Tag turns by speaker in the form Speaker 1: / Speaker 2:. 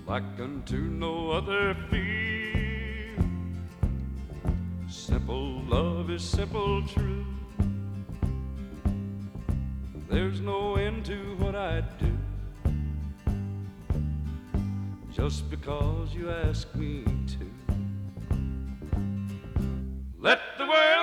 Speaker 1: like unto no other feel. Simple love is simple true. There's no end to what I'd do just because you ask me to. Let the world